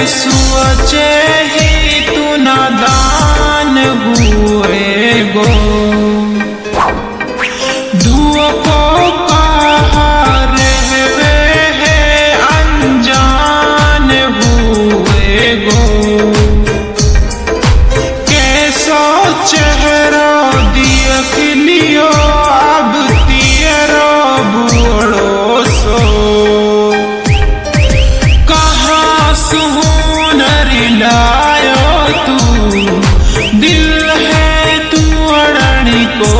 सोचे ही तू नादान हुए गो। दुओ को कहा रहवे है अनजान हुए गो। कैसो चेहरा देख लियो अब तेरो बूढ़ो सो। कहाँ सुहूनर लायो तू दिल है तू अड़नी को।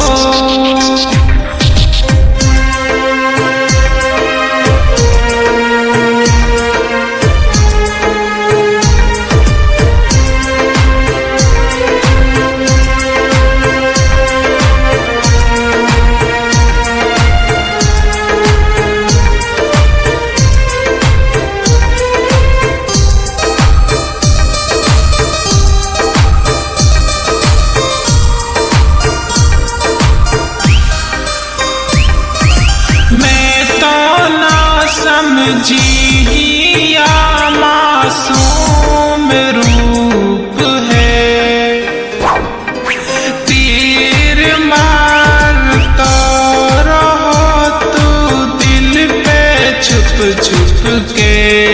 समझिया मासूम रूप है। तीर मारता रहो तू दिल पे छुप छुप के।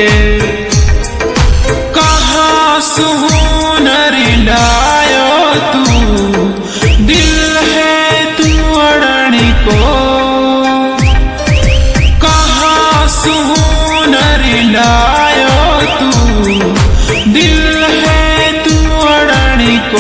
कहाँ सुहूनर लायो तू दिल है तू अड़नी को। सुहूनर लायो तू दिल है तू अड़नी को।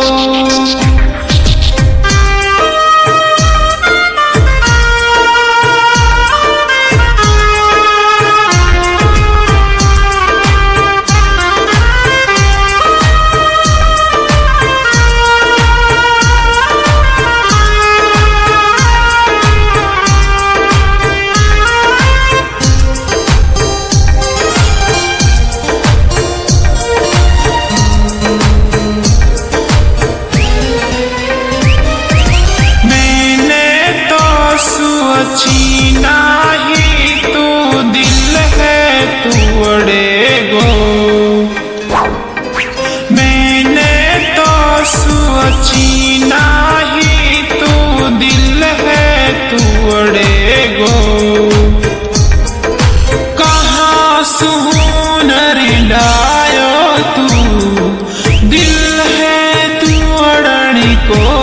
छीना ही तू दिल है तू अड़ेगो। मैंने तो सोचीना ही तू दिल है तू अड़ेगो। कहाँ सुहूनर लायो तू दिल है तू अड़नी को।